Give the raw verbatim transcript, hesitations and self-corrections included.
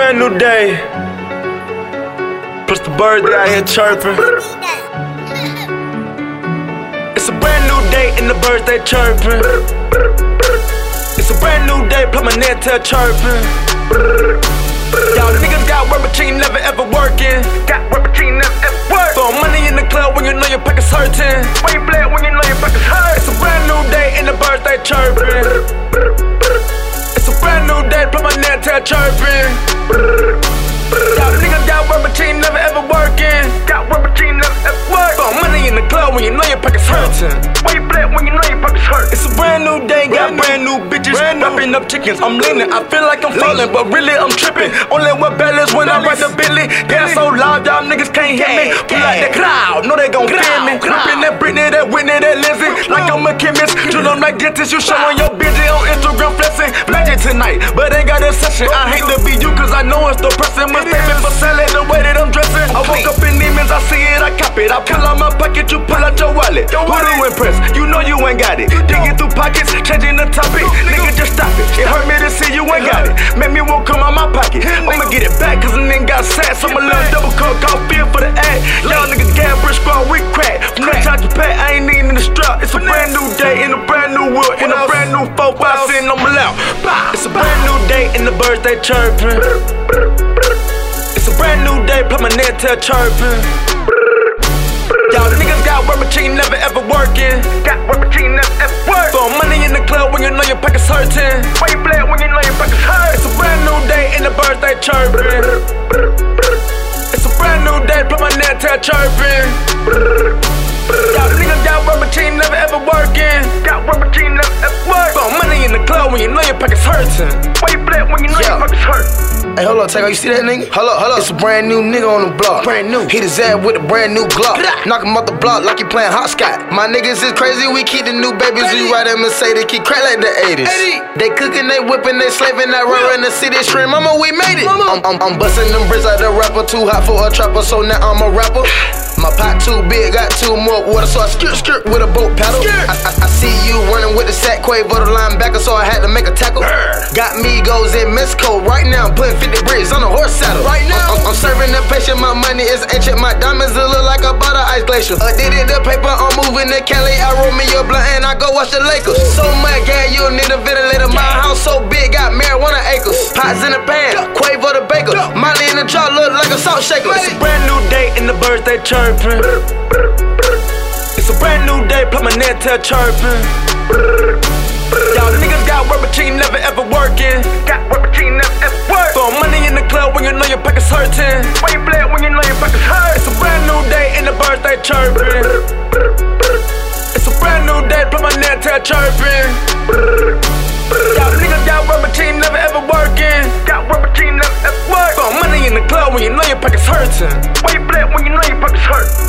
brand new day. Plus the birds they out here chirping. It's a brand new day and the birds they chirping. It's a brand new day, plus my net tail chirping. Y'all niggas got work but you ain't never ever working. Got work but you ain't never ever work. Throw money in the club when you know your pocket's hurting. When you play it when you know your pocket's hurt. It's a brand new day and the birds they chirping. It's a brand new day, plus my net tail chirping. Y'all niggas got work but you ain't never ever working. Got work but you ain't never ever work. Throw money in the club when you know your pocket's hurting. When you play it when you know your pocket's hurt. It's a brand new day, got brand new bitches, wrapping up chickens. I'm leaning, I feel like I'm falling, but really I'm tripping. Only with balance when I ride the Bentley. Gas so loud, y'all niggas can't hear me. Pull out the crowd, know they gon' feel me. Ripping that Britney, that Whitney, that Lizzie. Like I'm a chemist, you know like dentist. You showing your bitch on Instagram flexing. Magic tonight, but ain't got a session. I hate to be you, cause I know it's the person. My statement for selling the way that I'm dressing. I woke up in demons, I see it, I cop it. I pull out my pocket, you pull out your wallet. Who to impress? You know you ain't got it. Digging through pockets, changing the topic. Nigga, just stop it. It hurt me to see you ain't got it. Make me won't come out my pocket. I'ma get it back, cause a nigga got sass. I'm a little double coke, off feel for the ad. Y'all niggas gas, brick squad, we crack. From that charge to pay, I ain't needing the strap. It's a brand new day in a brand new wood. In a brand new four five sitting on my lap. It's a brand new day and the birds they chirping. It's a brand new day, plus my net tail chirping. Y'all niggas got work but you ain't never ever working. Got work but you ain't never ever work. Throw money in the club when you know your pocket's hurting. When you play it when you know your pocket's hurt. It's a brand new day and the birds they chirping. It's a brand new day, plus my net tail chirping. Y'all niggas got work but you ain't never ever working. Got work but you ain't never ever work. Throw money in the club when you know your pocket's hurting. When you play it when you know your pocket's hurt. Hey, hold up, Taco, you see that nigga? Hold up, hold up. It's a brand new nigga on the block. Brand new. Hit his ass with a brand new Glock. Knock him off the block like he playing hopscotch. My niggas is crazy, we keep the new babies. We ride in Mercedes, keep crack like the eighties. They cooking, they whipping, they slaving, that rubber in the city stream. Mama, we made it. I'm, I'm, I'm busting them bricks out the rapper. Too hot for a trapper, so now I'm a rapper. My pot too big, got too more water, so I skirt skirt with a boat paddle. I, I, I see you running with the sack, Quavo the linebacker, so I had to make a tackle. Got me goes in Mexico right now, putting fifty bricks on a horse saddle. Right now, I'm, I'm serving the patient, my money is ancient, my diamonds look like a butter ice glacier. I did it the paper, I'm moving to Cali, I roll me a blunt and I go watch the Lakers. So much gas, you'll need a ventilator. My house so big, got marijuana acres. Pots in the pan, Quavo the baker. Molly in the jar look like a salt shaker. It's a brand new day and the birds they chirping. It's a brand new day, plus my net tail chirping. Y'all niggas got work but you ain't never ever working. Got work but you ain't never ever work. Throw money in the club when you know your pocket's hurting. When you play it when you know your pocket's hurt. It's a brand new day and the birds they chirping. It's a brand new day, plus my net tail chirping. Y'all niggas got work but you ain't never ever working. Got work but you ain't never ever work. Throw money in the club when you know your pocket's hurting. When you play it when you know your pocket's hurt.